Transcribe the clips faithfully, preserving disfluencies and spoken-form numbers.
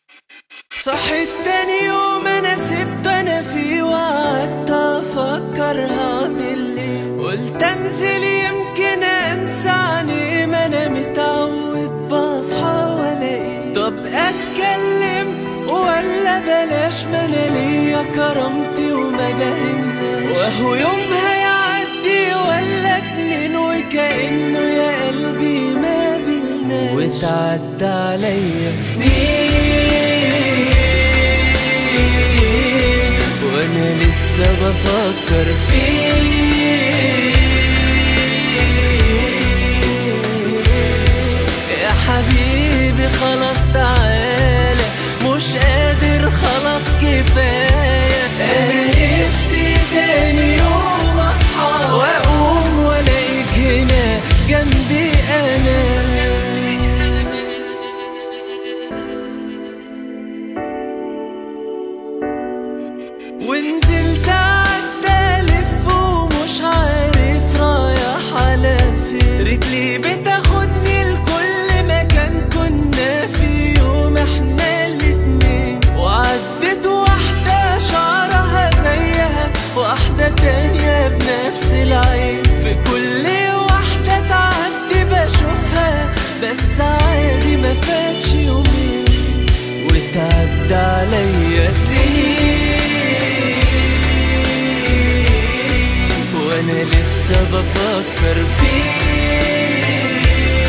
صحيت تاني يوم انا سبت انا فيه وقعدت افكر هعمل ايه. قلت انزل يمكن انسى عني، ما انا متعود بصحى والاقيه. طب اتكلم ولا بلاش، ما انا ليا كرامتي وما بهنهاش. وهو يوم هيعدي ولا اتنين وكأنه يا قلبي ما بلناش. وتعدى عليا سنين وانا لسه بفكر فيه. يا حبيبي خلاص تعالى، مش قادر خلاص كفاية. انا نفسي تاني يوم اصحى واقوم والاقيك هنا جنبي انا. ونزلت عدى الف ومش عارف رايح على فين. رجلي بتاخدني لكل مكان كنا في يوم احنا الاتنين. وعدت واحدة شعرها زيها، واحدة تانية بنفس العين. في كل واحدة تعدي بشوفها، بس عادي ما فاتش يومين. وتعدى عليا سنين وانا لسه بفكر فيه.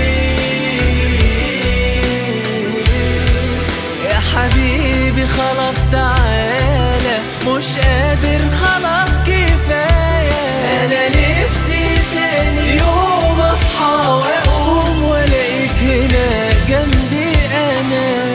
يا حبيبي خلاص تعالى، مش قادر خلاص كفاية. انا نفسي تاني يوم اصحى واقوم والاقيك هنا جنبي انا.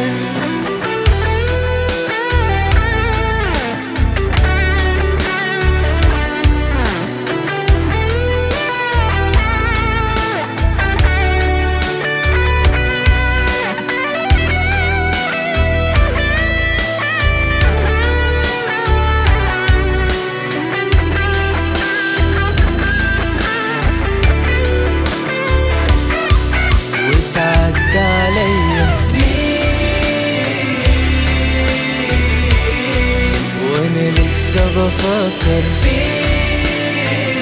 عليا سنين وانا لسه بفكر فيه.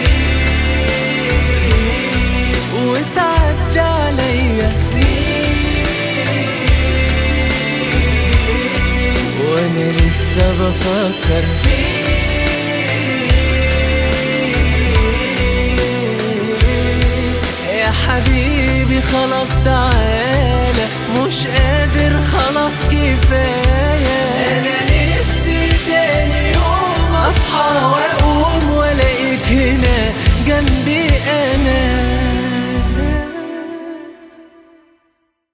وتعدى عليا سنين وانا لسه بفكر فيه. يا حبيبي خلاص تعالى،